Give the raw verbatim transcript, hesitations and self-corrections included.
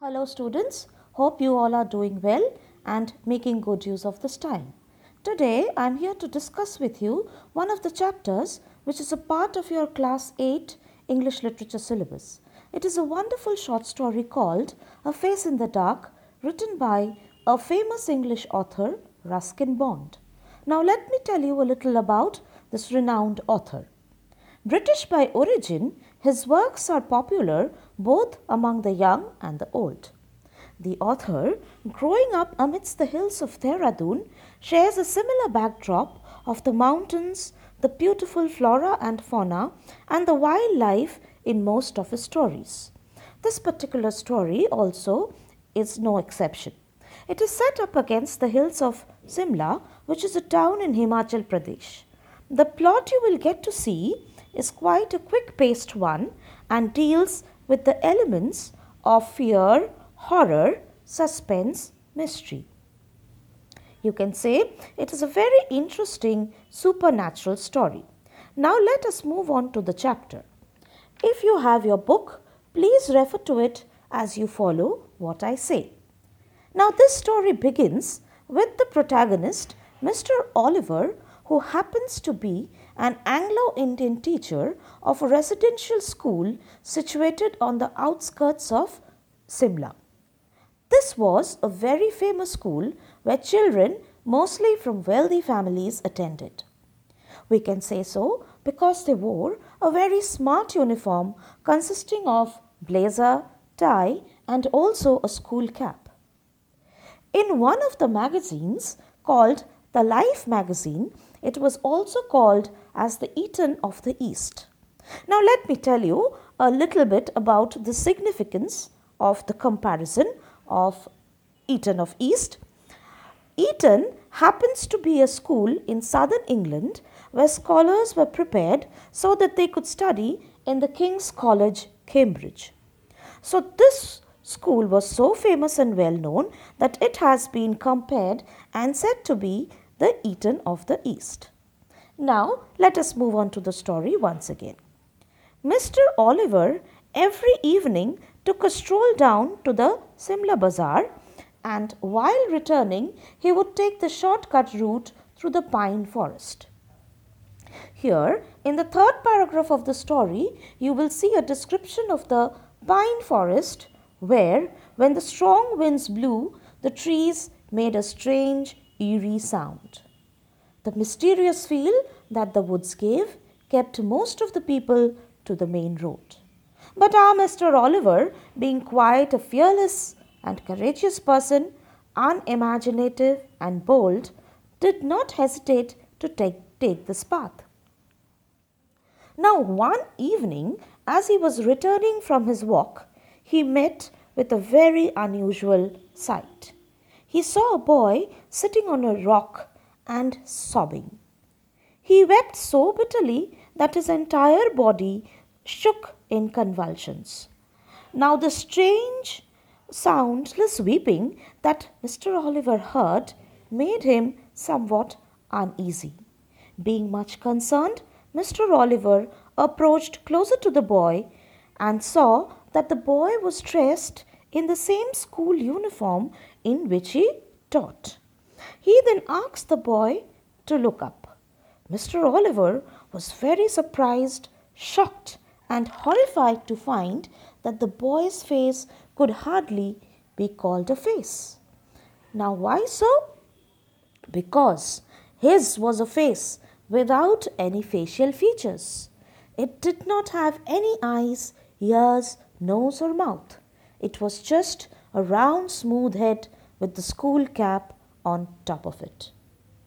Hello students, hope you all are doing well and making good use of this time. Today I am here to discuss with you one of the chapters which is a part of your class eight English literature syllabus. It is a wonderful short story called A Face in the Dark, written by a famous English author, Ruskin Bond. Now let me tell you a little about this renowned author. British by origin, his works are popular both among the young and the old. The author, growing up amidst the hills of Dehradun, shares a similar backdrop of the mountains, the beautiful flora and fauna, and the wildlife in most of his stories. This particular story also is no exception. It is set up against the hills of Simla, which is a town in Himachal Pradesh. The plot you will get to see is quite a quick-paced one and deals with the elements of fear, horror, suspense, mystery. You can say it is a very interesting supernatural story. Now let us move on to the chapter. If you have your book, please refer to it as you follow what I say. Now this story begins with the protagonist, Mister Oliver, who happens to be an Anglo-Indian teacher of a residential school situated on the outskirts of Simla. This was a very famous school where children, mostly from wealthy families, attended. We can say so because they wore a very smart uniform consisting of blazer, tie, and also a school cap. In one of the magazines called the Life magazine, it was also called as the Eton of the East. Now let me tell you a little bit about the significance of the comparison of Eton of East. Eton happens to be a school in southern England where scholars were prepared so that they could study in the King's College, Cambridge. So this school was so famous and well known that it has been compared and said to be the Eton of the East. Now let us move on to the story once again. Mister Oliver every evening took a stroll down to the Simla Bazaar, and while returning he would take the shortcut route through the pine forest. Here in the third paragraph of the story you will see a description of the pine forest where, when the strong winds blew, the trees made a strange, eerie sound. The mysterious feel that the woods gave kept most of the people to the main road. But our Mister Oliver, being quite a fearless and courageous person, unimaginative and bold, did not hesitate to take, take this path. Now one evening, as he was returning from his walk, he met with a very unusual sight. He saw a boy sitting on a rock and sobbing. He wept so bitterly that his entire body shook in convulsions. Now the strange, soundless weeping that Mister Oliver heard made him somewhat uneasy. Being much concerned, Mister Oliver approached closer to the boy and saw that the boy was dressed in the same school uniform in which he taught. He then asked the boy to look up. Mister Oliver was very surprised, shocked, and horrified to find that the boy's face could hardly be called a face. Now why so? Because his was a face without any facial features. It did not have any eyes, ears, nose or mouth. It was just a round smooth head with the school cap on top of it.